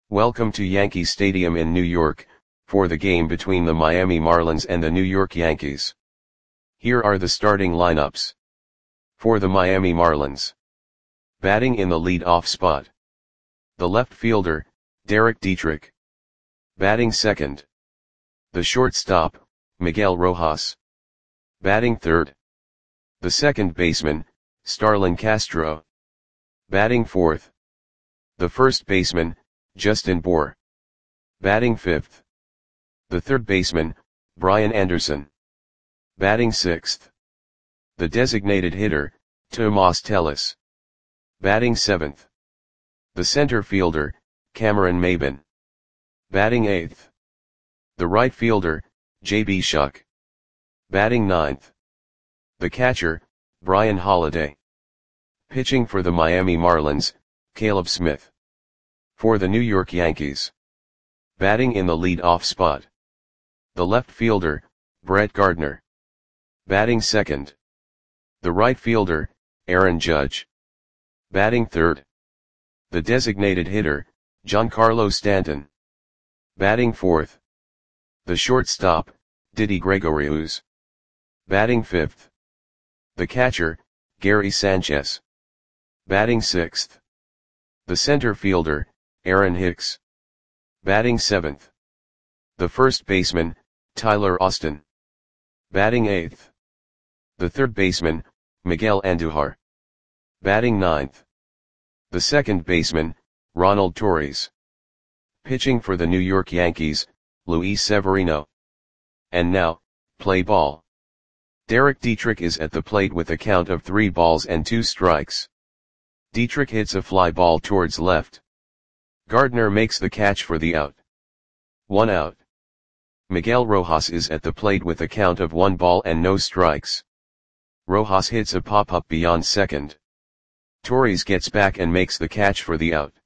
Welcome to Yankee Stadium in New York, for the game between the Miami Marlins and the New York Yankees. Here are the starting lineups. For the Miami Marlins. Batting in the lead-off spot. The left fielder, Derek Dietrich. Batting second. The shortstop, Miguel Rojas. Batting third. The second baseman, Starlin Castro. Batting fourth. The first baseman, Justin Bour. Batting fifth. The third baseman, Brian Anderson. Batting sixth. The designated hitter, Tomas Teles. Batting seventh. The center fielder, Cameron Maybin. Batting eighth. The right fielder, J.B. Shuck. Batting ninth. The catcher, Brian Holiday. Pitching for the Miami Marlins, Caleb Smith. For the New York Yankees. Batting in the lead-off spot. The left fielder, Brett Gardner. Batting second. The right fielder, Aaron Judge. Batting third. The designated hitter, Giancarlo Stanton. Batting fourth. The shortstop, Didi Gregorius. Batting fifth. The catcher, Gary Sanchez. Batting sixth. The center fielder, Aaron Hicks. Batting seventh. The first baseman, Tyler Austin. Batting eighth. The third baseman, Miguel Andujar. Batting ninth. The second baseman, Ronald Torres. Pitching for the New York Yankees, Luis Severino. And now, play ball. Derek Dietrich is at the plate with a count of 3 balls and 2 strikes. Dietrich hits a fly ball towards left. Gardner makes the catch for the out. 1 out. Miguel Rojas is at the plate with a count of 1 ball and no strikes. Rojas hits a pop-up beyond second. Torres gets back and makes the catch for the out.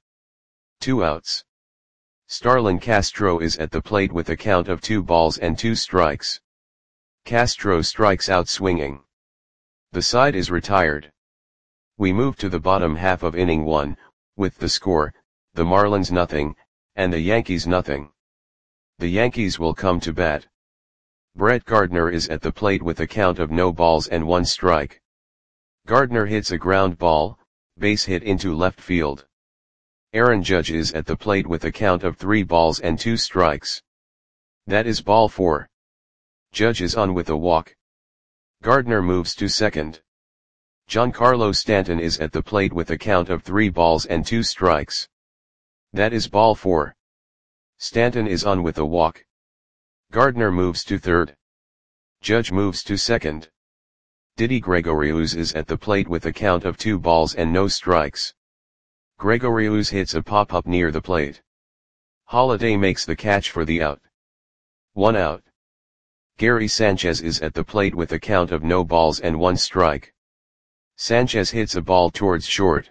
2 outs. Starlin Castro is at the plate with a count of 2 balls and 2 strikes. Castro strikes out swinging. The side is retired. We move to the bottom half of inning 1, with the score, the Marlins nothing, and the Yankees nothing. The Yankees will come to bat. Brett Gardner is at the plate with a count of no balls and 1 strike. Gardner hits a ground ball, base hit into left field. Aaron Judge is at the plate with a count of 3 balls and 2 strikes. That is ball 4. Judge is on with a walk. Gardner moves to second. Giancarlo Stanton is at the plate with a count of 3 balls and 2 strikes. That is ball 4. Stanton is on with a walk. Gardner moves to third. Judge moves to second. Didi Gregorius is at the plate with a count of 2 balls and no strikes. Gregorius hits a pop-up near the plate. Holiday makes the catch for the out. 1 out. Gary Sanchez is at the plate with a count of no balls and 1 strike. Sanchez hits a ball towards short.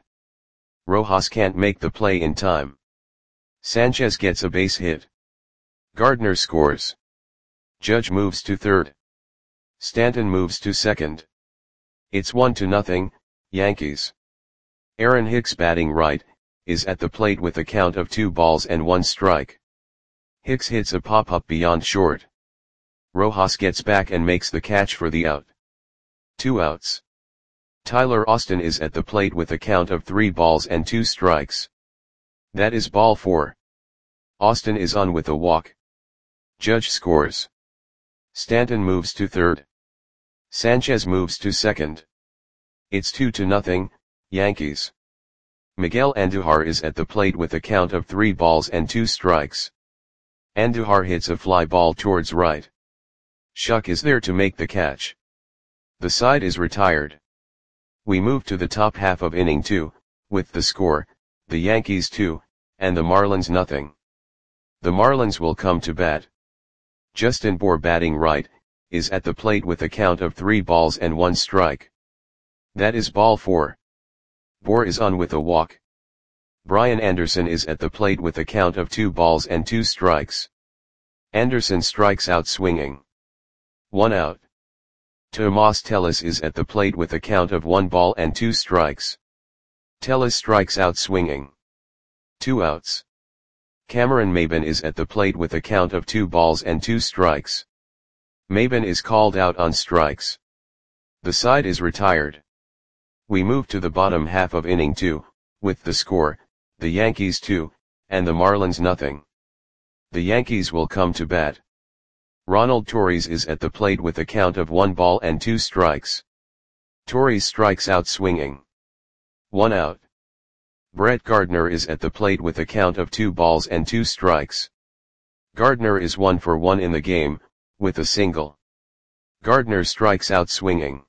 Rojas can't make the play in time. Sanchez gets a base hit. Gardner scores. Judge moves to third. Stanton moves to second. It's 1-0, Yankees. Aaron Hicks batting right, is at the plate with a count of 2 balls and 1 strike. Hicks hits a pop-up beyond short. Rojas gets back and makes the catch for the out. 2 outs. Tyler Austin is at the plate with a count of 3 balls and 2 strikes. That is ball 4. Austin is on with a walk. Judge scores. Stanton moves to third. Sanchez moves to second. It's 2-0, Yankees. Miguel Andujar is at the plate with a count of 3 balls and 2 strikes. Andujar hits a fly ball towards right. Shuck is there to make the catch. The side is retired. We move to the top half of inning 2, with the score, the Yankees 2, and the Marlins nothing. The Marlins will come to bat. Justin Bour batting right, is at the plate with a count of 3 balls and 1 strike. That is ball 4. Bour is on with a walk. Brian Anderson is at the plate with a count of 2 balls and 2 strikes. Anderson strikes out swinging. 1 out. Tomas Teles is at the plate with a count of 1 ball and 2 strikes. Teles strikes out swinging. 2 outs. Cameron Maybin is at the plate with a count of 2 balls and 2 strikes. Maybin is called out on strikes. The side is retired. We move to the bottom half of inning 2, with the score, the Yankees 2, and the Marlins nothing. The Yankees will come to bat. Ronald Torres is at the plate with a count of 1 ball and 2 strikes. Torres strikes out swinging. 1 out. Brett Gardner is at the plate with a count of 2 balls and 2 strikes. Gardner is 1 for 1 in the game, with a single. Gardner strikes out swinging.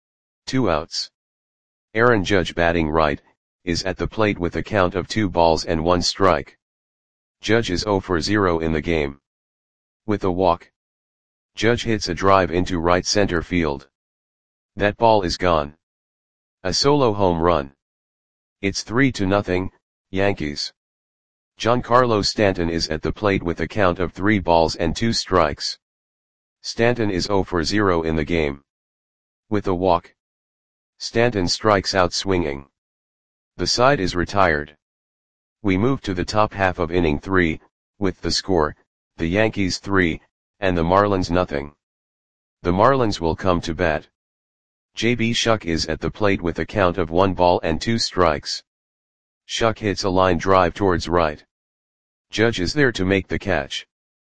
2 outs. Aaron Judge, batting right, is at the plate with a count of 2 balls and 1 strike. Judge is 0 for 0 in the game. With a walk. Judge hits a drive into right center field. That ball is gone. A solo home run. It's 3-0, Yankees. Giancarlo Stanton is at the plate with a count of 3 balls and 2 strikes. Stanton is 0 for 0 in the game. With a walk. Stanton strikes out swinging. The side is retired. We move to the top half of inning 3, with the score, the Yankees 3, and the Marlins nothing. The Marlins will come to bat. J.B. Shuck is at the plate with a count of 1 ball and 2 strikes. Shuck hits a line drive towards right. Judge is there to make the catch.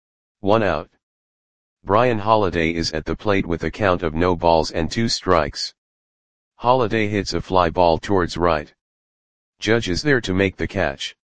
1 out. Brian Holiday is at the plate with a count of no balls and 2 strikes. Holiday hits a fly ball towards right. Judge is there to make the catch.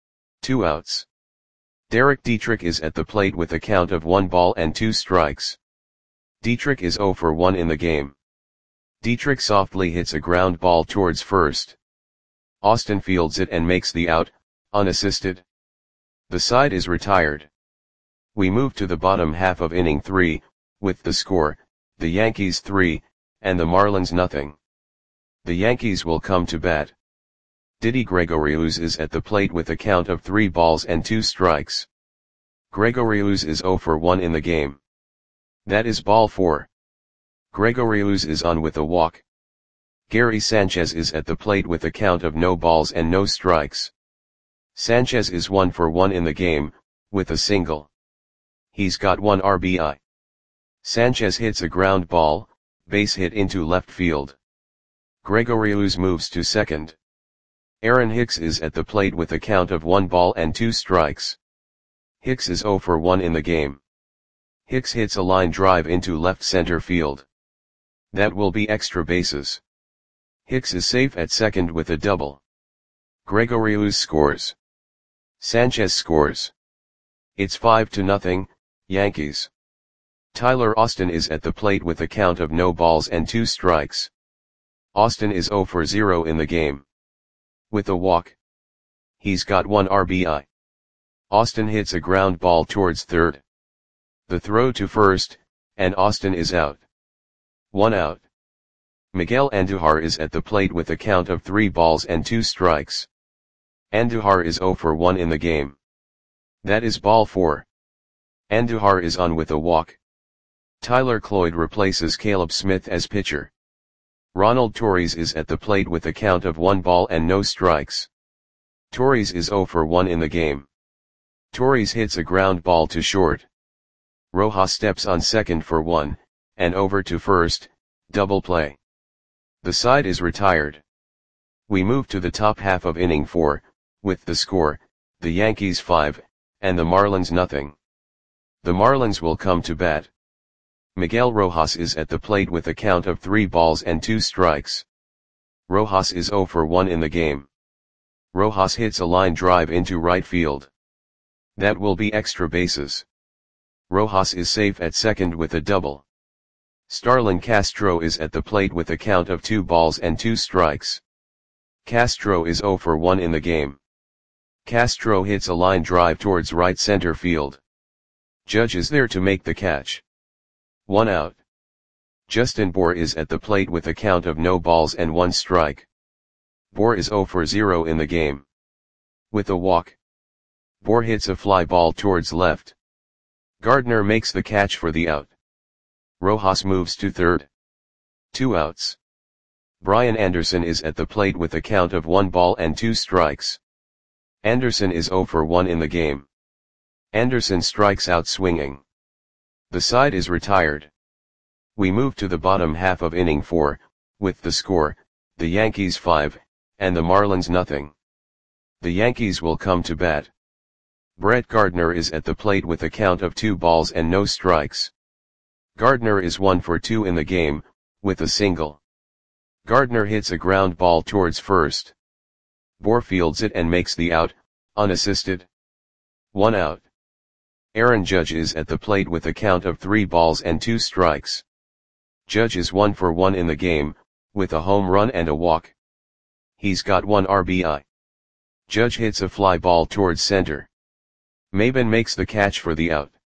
2 outs. Derek Dietrich is at the plate with a count of 1 ball and 2 strikes. Dietrich is 0 for 1 in the game. Dietrich softly hits a ground ball towards first. Austin fields it and makes the out, unassisted. The side is retired. We move to the bottom half of inning 3, with the score, the Yankees 3, and the Marlins nothing. The Yankees will come to bat. Didi Gregorius is at the plate with a count of 3 balls and 2 strikes. Gregorius is 0 for 1 in the game. That is ball 4. Gregorius is on with a walk. Gary Sanchez is at the plate with a count of no balls and no strikes. Sanchez is 1 for 1 in the game, with a single. He's got 1 RBI. Sanchez hits a ground ball, base hit into left field. Gregorius moves to second. Aaron Hicks is at the plate with a count of 1 ball and 2 strikes. Hicks is 0 for 1 in the game. Hicks hits a line drive into left center field. That will be extra bases. Hicks is safe at second with a double. Gregorius scores. Sanchez scores. It's 5-0, Yankees. Tyler Austin is at the plate with a count of no balls and 2 strikes. Austin is 0 for 0 in the game. With a walk. He's got 1 RBI. Austin hits a ground ball towards third. The throw to first, and Austin is out. 1 out. Miguel Andujar is at the plate with a count of 3 balls and 2 strikes. Andujar is 0 for 1 in the game. That is ball 4. Andujar is on with a walk. Tyler Cloyd replaces Caleb Smith as pitcher. Ronald Torres is at the plate with a count of 1 ball and no strikes. Torres is 0 for 1 in the game. Torres hits a ground ball to short. Rojas steps on second for 1, and over to first, double play. The side is retired. We move to the top half of inning 4, with the score, the Yankees 5, and the Marlins nothing. The Marlins will come to bat. Miguel Rojas is at the plate with a count of 3 balls and 2 strikes. Rojas is 0 for 1 in the game. Rojas hits a line drive into right field. That will be extra bases. Rojas is safe at second with a double. Starlin Castro is at the plate with a count of 2 balls and 2 strikes. Castro is 0 for 1 in the game. Castro hits a line drive towards right center field. Judge is there to make the catch. 1 out. Justin Bour is at the plate with a count of no balls and 1 strike. Bour is 0 for 0 in the game. With a walk. Bour hits a fly ball towards left. Gardner makes the catch for the out. Rojas moves to third. 2 outs. Brian Anderson is at the plate with a count of 1 ball and 2 strikes. Anderson is 0 for 1 in the game. Anderson strikes out swinging. The side is retired. We move to the bottom half of inning 4, with the score, the Yankees 5, and the Marlins nothing. The Yankees will come to bat. Brett Gardner is at the plate with a count of 2 balls and no strikes. Gardner is 1 for 2 in the game, with a single. Gardner hits a ground ball towards first. Bour fields it and makes the out, unassisted. 1 out. Aaron Judge is at the plate with a count of 3 balls and 2 strikes. Judge is 1 for 1 in the game, with a home run and a walk. He's got 1 RBI. Judge hits a fly ball towards center. Maybin makes the catch for the out.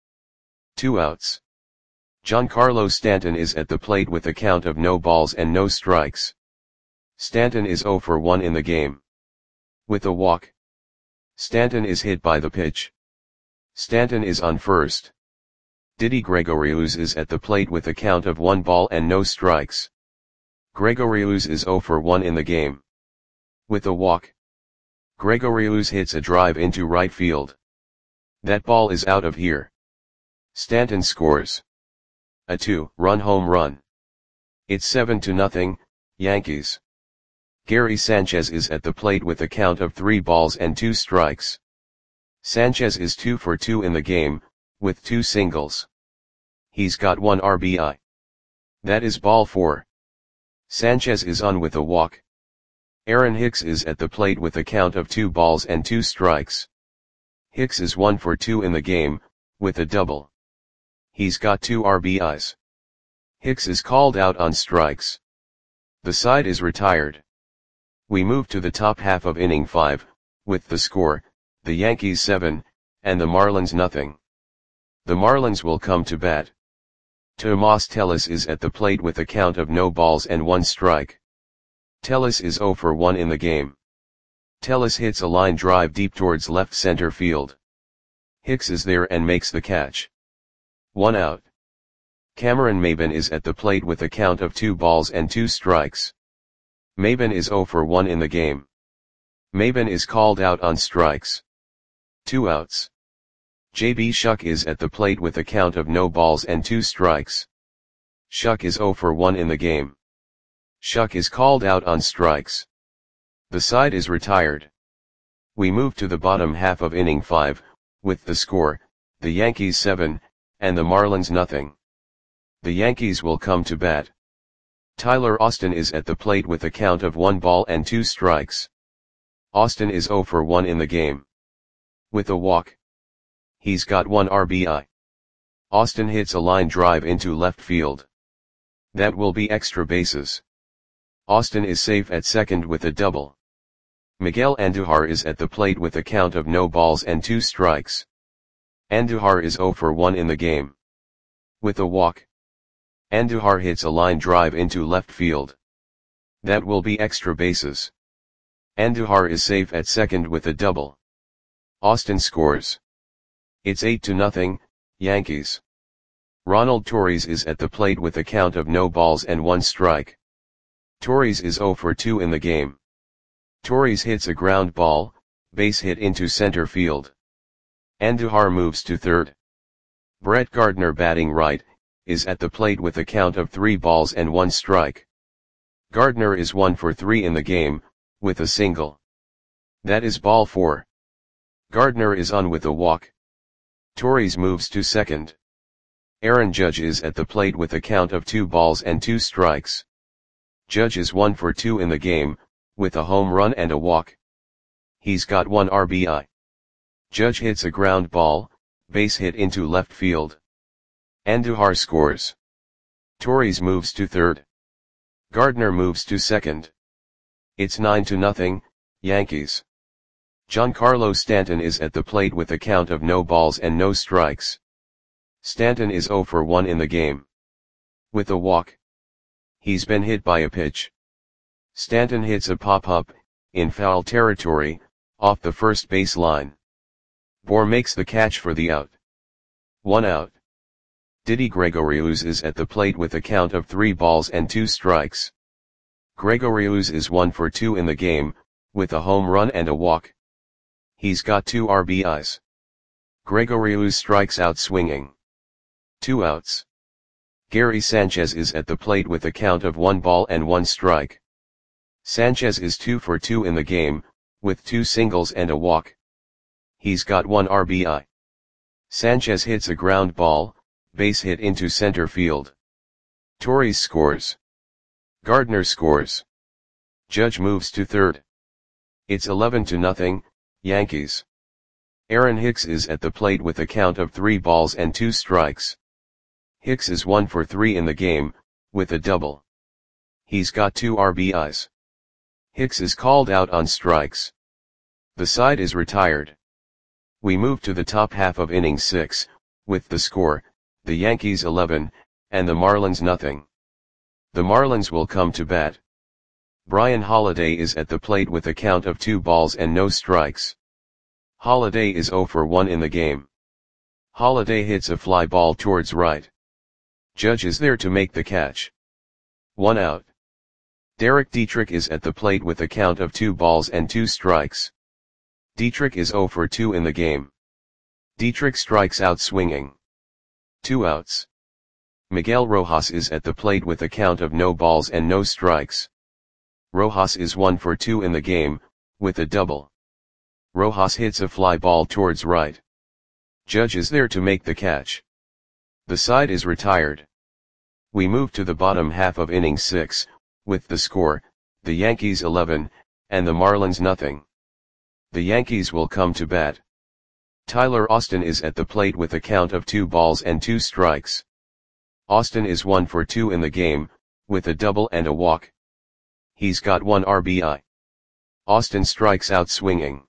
2 outs. Giancarlo Stanton is at the plate with a count of no balls and no strikes. Stanton is 0 for 1 in the game. With a walk. Stanton is hit by the pitch. Stanton is on first. Didi Gregorius is at the plate with a count of 1 ball and no strikes. Gregorius is 0 for 1 in the game. With a walk. Gregorius hits a drive into right field. That ball is out of here. Stanton scores a 2-run home run. It's 7-0, Yankees. Gary Sanchez is at the plate with a count of 3 balls and 2 strikes. Sanchez is 2 for 2 in the game, with 2 singles. He's got 1 RBI. That is ball 4. Sanchez is on with a walk. Aaron Hicks is at the plate with a count of 2 balls and 2 strikes. Hicks is 1 for 2 in the game, with a double. He's got 2 RBIs. Hicks is called out on strikes. The side is retired. We move to the top half of inning 5, with the score, the Yankees 7, and the Marlins nothing. The Marlins will come to bat. Tomas Tellis is at the plate with a count of no balls and 1 strike. Tellis is 0 for 1 in the game. Tellis hits a line drive deep towards left center field. Hicks is there and makes the catch. 1 out. Cameron Maybin is at the plate with a count of 2 balls and 2 strikes. Maybin is 0 for 1 in the game. Maybin is called out on strikes. 2 outs. J.B. Shuck is at the plate with a count of no balls and 2 strikes. Shuck is 0 for 1 in the game. Shuck is called out on strikes. The side is retired. We move to the bottom half of inning 5, with the score, the Yankees 7, and the Marlins nothing. The Yankees will come to bat. Tyler Austin is at the plate with a count of 1 ball and 2 strikes. Austin is 0 for 1 in the game. With a walk. He's got 1 RBI. Austin hits a line drive into left field. That will be extra bases. Austin is safe at second with a double. Miguel Andujar is at the plate with a count of no balls and 2 strikes. Andujar is 0 for 1 in the game. With a walk. Andujar hits a line drive into left field. That will be extra bases. Andujar is safe at second with a double. Austin scores. It's 8-0, Yankees. Ronald Torres is at the plate with a count of no balls and 1 strike. Torres is 0 for 2 in the game. Torres hits a ground ball, base hit into center field. Andujar moves to third. Brett Gardner batting right, is at the plate with a count of 3 balls and 1 strike. Gardner is 1 for 3 in the game, with a single. That is ball 4. Gardner is on with a walk. Torres moves to second. Aaron Judge is at the plate with a count of 2 balls and 2 strikes. Judge is 1 for 2 in the game, with a home run and a walk. He's got 1 RBI. Judge hits a ground ball, base hit into left field. Andujar scores. Torres moves to third. Gardner moves to second. It's 9-0, Yankees. Giancarlo Stanton is at the plate with a count of no balls and no strikes. Stanton is 0 for 1 in the game. With a walk. He's been hit by a pitch. Stanton hits a pop-up, in foul territory, off the first base line. Bour makes the catch for the out. 1 out. Didi Gregorius is at the plate with a count of 3 balls and 2 strikes. Gregorius is 1 for 2 in the game, with a home run and a walk. He's got 2 RBIs. Gregorius strikes out swinging. 2 outs. Gary Sanchez is at the plate with a count of 1 ball and 1 strike. Sanchez is 2 for 2 in the game, with 2 singles and a walk. He's got 1 RBI. Sanchez hits a ground ball, base hit into center field. Torres scores. Gardner scores. Judge moves to third. It's 11-0, Yankees. Aaron Hicks is at the plate with a count of 3 balls and 2 strikes. Hicks is 1 for 3 in the game, with a double. He's got 2 RBIs. Hicks is called out on strikes. The side is retired. We move to the top half of inning 6, with the score, the Yankees 11, and the Marlins nothing. The Marlins will come to bat. Brian Holiday is at the plate with a count of 2 balls and no strikes. Holiday is 0 for 1 in the game. Holiday hits a fly ball towards right. Judge is there to make the catch. 1 out. Derek Dietrich is at the plate with a count of 2 balls and 2 strikes. Dietrich is 0 for 2 in the game. Dietrich strikes out swinging. 2 outs. Miguel Rojas is at the plate with a count of no balls and no strikes. Rojas is 1 for 2 in the game, with a double. Rojas hits a fly ball towards right. Judge is there to make the catch. The side is retired. We move to the bottom half of inning 6, with the score, the Yankees 11, and the Marlins nothing. The Yankees will come to bat. Tyler Austin is at the plate with a count of 2 balls and 2 strikes. Austin is 1 for 2 in the game, with a double and a walk. He's got 1 RBI. Austin strikes out swinging.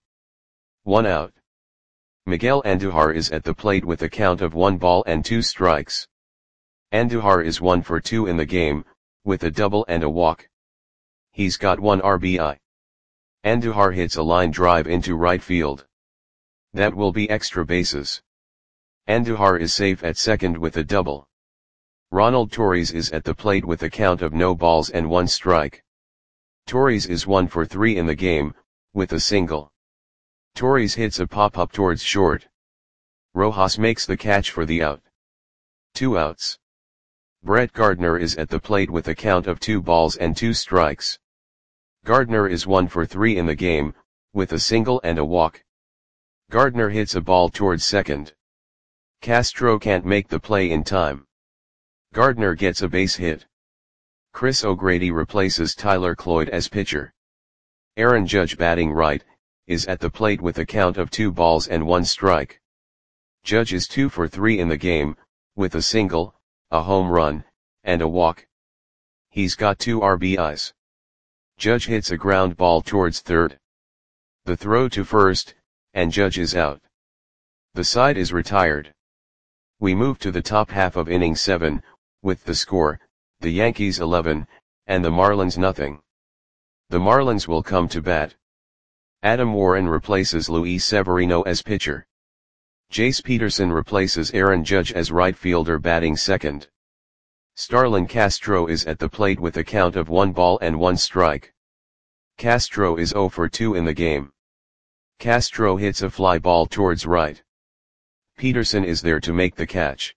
1 out. Miguel Andujar is at the plate with a count of 1 ball and 2 strikes. Andujar is 1 for 2 in the game, with a double and a walk. He's got 1 RBI. Andujar hits a line drive into right field. That will be extra bases. Andujar is safe at second with a double. Ronald Torres is at the plate with a count of no balls and 1 strike. Torres is 1 for 3 in the game, with a single. Torres hits a pop-up towards short. Rojas makes the catch for the out. 2 outs. Brett Gardner is at the plate with a count of 2 balls and 2 strikes. Gardner is 1 for 3 in the game, with a single and a walk. Gardner hits a ball towards second. Castro can't make the play in time. Gardner gets a base hit. Chris O'Grady replaces Tyler Cloyd as pitcher. Aaron Judge, batting right, is at the plate with a count of 2 balls and 1 strike. Judge is 2 for 3 in the game, with a single, a home run, and a walk. He's got 2 RBIs. Judge hits a ground ball towards third. The throw to first, and Judge is out. The side is retired. We move to the top half of inning 7, with the score, the Yankees 11, and the Marlins nothing. The Marlins will come to bat. Adam Warren replaces Luis Severino as pitcher. Jace Peterson replaces Aaron Judge as right fielder, batting second. Starlin Castro is at the plate with a count of 1 ball and 1 strike. Castro is 0 for 2 in the game. Castro hits a fly ball towards right. Peterson is there to make the catch.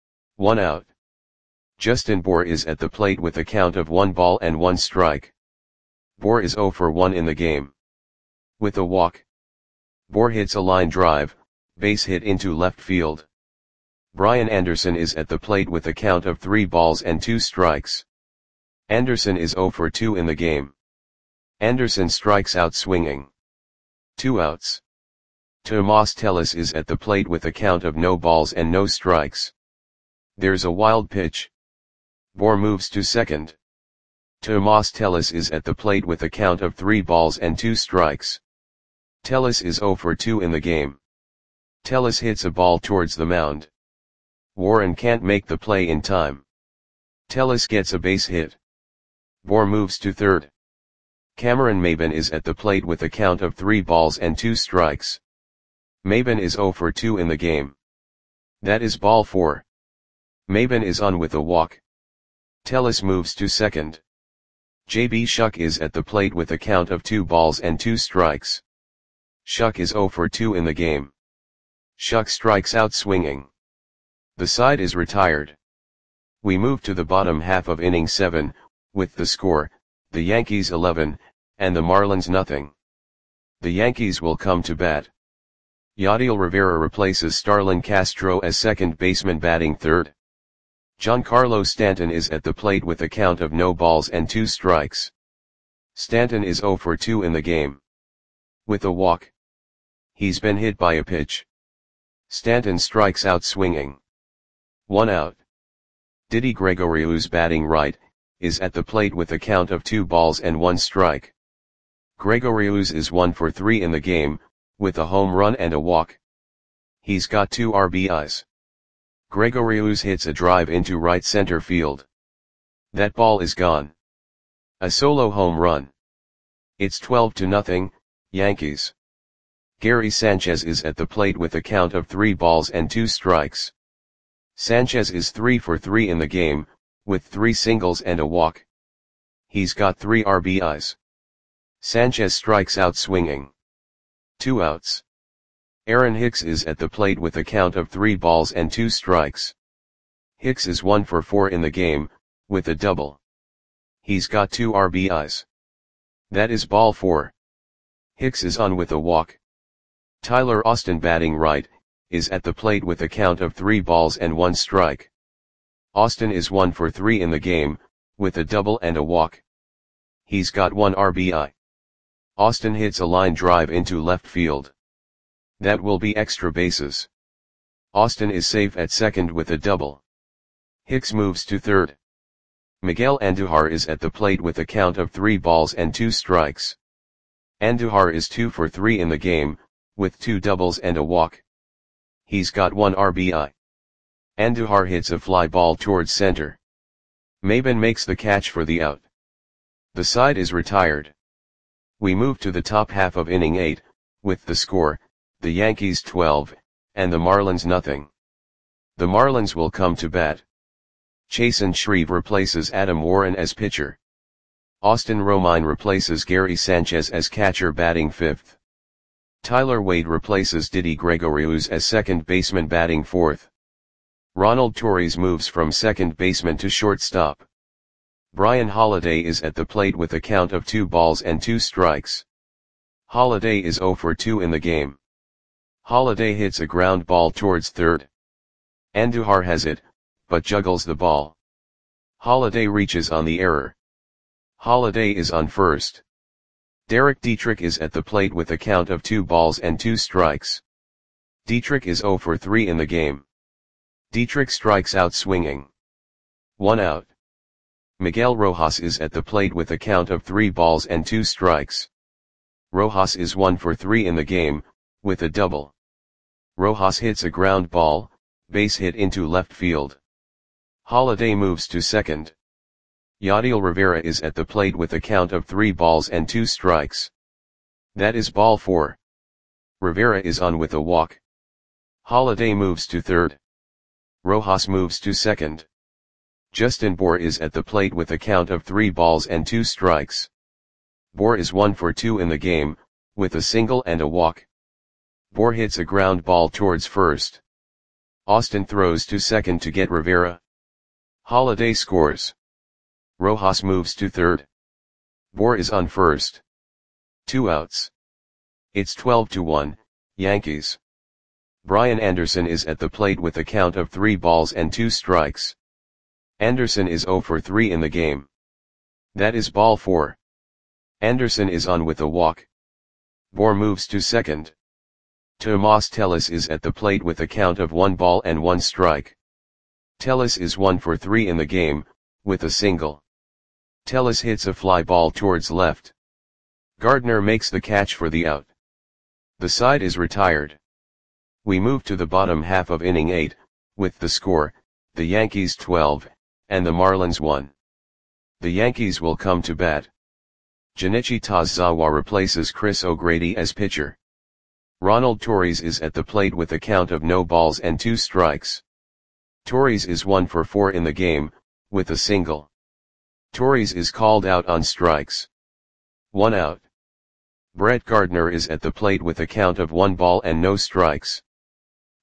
1 out. Justin Bour is at the plate with a count of 1 ball and 1 strike. Bour is 0 for 1 in the game. With a walk. Bour hits a line drive, base hit into left field. Brian Anderson is at the plate with a count of 3 balls and 2 strikes. Anderson is 0 for 2 in the game. Anderson strikes out swinging. 2 outs. Tomas Tellis is at the plate with a count of no balls and no strikes. There's a wild pitch. Bour moves to second. Tomas Tellis is at the plate with a count of 3 balls and 2 strikes. Tellis is 0 for 2 in the game. Tellis hits a ball towards the mound. Warren can't make the play in time. Tellis gets a base hit. Bour moves to third. Cameron Maybin is at the plate with a count of 3 balls and 2 strikes. Maybin is 0 for 2 in the game. That is ball 4. Maybin is on with a walk. Tellis moves to second. J.B. Shuck is at the plate with a count of 2 balls and 2 strikes. Shuck is 0 for 2 in the game. Shuck strikes out swinging. The side is retired. We move to the bottom half of inning 7, with the score, the Yankees 11, and the Marlins nothing. The Yankees will come to bat. Yadiel Rivera replaces Starlin Castro as second baseman batting third. Giancarlo Stanton is at the plate with a count of no balls and 2 strikes. Stanton is 0 for 2 in the game. With a walk. He's been hit by a pitch. Stanton strikes out swinging. 1 out. Didi Gregorius, batting right, is at the plate with a count of 2 balls and 1 strike. Gregorius is 1 for 3 in the game, with a home run and a walk. He's got 2 RBIs. Gregorius hits a drive into right center field. That ball is gone. A solo home run. It's 12-0, Yankees. Gary Sanchez is at the plate with a count of 3 balls and 2 strikes. Sanchez is 3 for 3 in the game, with 3 singles and a walk. He's got 3 RBIs. Sanchez strikes out swinging. 2 outs. Aaron Hicks is at the plate with a count of 3 balls and 2 strikes. Hicks is 1 for 4 in the game, with a double. He's got 2 RBIs. That is ball 4. Hicks is on with a walk. Tyler Austin, batting right, is at the plate with a count of 3 balls and 1 strike. Austin is 1 for 3 in the game, with a double and a walk. He's got 1 RBI. Austin hits a line drive into left field. That will be extra bases. Austin is safe at second with a double. Hicks moves to third. Miguel Andujar is at the plate with a count of 3 balls and 2 strikes. Andujar is 2 for 3 in the game, with 2 doubles and a walk. He's got 1 RBI. Andujar hits a fly ball towards center. Maben makes the catch for the out. The side is retired. We move to the top half of inning 8, with the score, the Yankees 12, and the Marlins nothing. The Marlins will come to bat. Chasen Shreve replaces Adam Warren as pitcher. Austin Romine replaces Gary Sanchez as catcher batting 5th. Tyler Wade replaces Didi Gregorius as second baseman batting 4th. Ronald Torres moves from second baseman to shortstop. Brian Holiday is at the plate with a count of 2 balls and 2 strikes. Holiday is 0 for 2 in the game. Holiday hits a ground ball towards third. Andujar has it, but juggles the ball. Holiday reaches on the error. Holiday is on first. Derek Dietrich is at the plate with a count of 2 balls and 2 strikes. Dietrich is 0 for 3 in the game. Dietrich strikes out swinging. 1 out. Miguel Rojas is at the plate with a count of 3 balls and 2 strikes. Rojas is 1 for 3 in the game, with a double. Rojas hits a ground ball, base hit into left field. Holiday moves to second. Yadiel Rivera is at the plate with a count of 3 balls and 2 strikes. That is ball 4. Rivera is on with a walk. Holiday moves to third. Rojas moves to second. Justin Bour is at the plate with a count of 3 balls and 2 strikes. Bour is 1 for 2 in the game, with a single and a walk. Bour hits a ground ball towards first. Austin throws to second to get Rivera. Holiday scores. Rojas moves to third. Bour is on first. 2 outs. It's 12-1, Yankees. Brian Anderson is at the plate with a count of 3 balls and 2 strikes. Anderson is 0 for 3 in the game. That is ball 4. Anderson is on with a walk. Bour moves to second. Tomas Tellis is at the plate with a count of 1 ball and 1 strike. Tellis is 1 for 3 in the game, with a single. Tellis hits a fly ball towards left. Gardner makes the catch for the out. The side is retired. We move to the bottom half of inning 8, with the score, the Yankees 12, and the Marlins 1. The Yankees will come to bat. Junichi Tazawa replaces Chris O'Grady as pitcher. Ronald Torres is at the plate with a count of no balls and 2 strikes. Torres is 1 for 4 in the game, with a single. Torres is called out on strikes. 1 out. Brett Gardner is at the plate with a count of 1 ball and no strikes.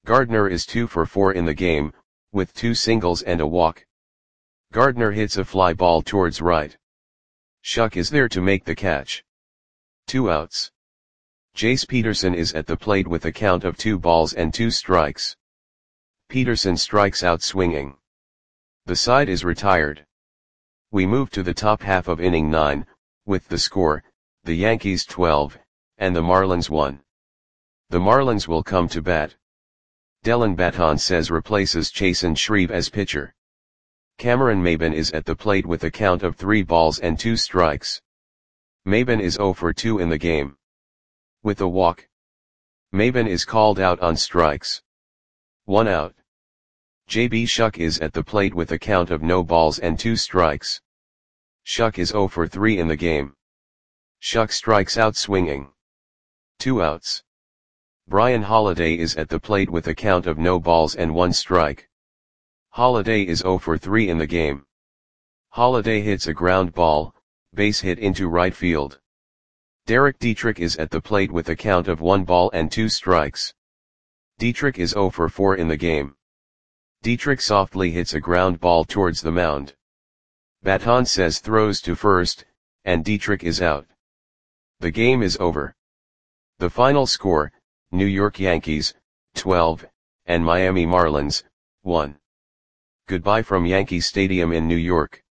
Gardner is 2 for 4 in the game, with 2 singles and a walk. Gardner hits a fly ball towards right. Shuck is there to make the catch. 2 outs. Jace Peterson is at the plate with a count of 2 balls and 2 strikes. Peterson strikes out swinging. The side is retired. We move to the top half of inning 9, with the score, the Yankees 12, and the Marlins 1. The Marlins will come to bat. Dellin Betances replaces Chasen Shreve as pitcher. Cameron Maybin is at the plate with a count of 3 balls and 2 strikes. Maybin is 0 for 2 in the game. With a walk. Maybin is called out on strikes. 1 out. J.B. Shuck is at the plate with a count of no balls and 2 strikes. Shuck is 0 for 3 in the game. Shuck strikes out swinging. 2 outs. Brian Holiday is at the plate with a count of no balls and 1 strike. Holiday is 0 for 3 in the game. Holiday hits a ground ball, base hit into right field. Derek Dietrich is at the plate with a count of 1 ball and 2 strikes. Dietrich is 0 for 4 in the game. Dietrich softly hits a ground ball towards the mound. Betances throws to first, and Dietrich is out. The game is over. The final score, New York Yankees, 12, and Miami Marlins, 1. Goodbye from Yankee Stadium in New York.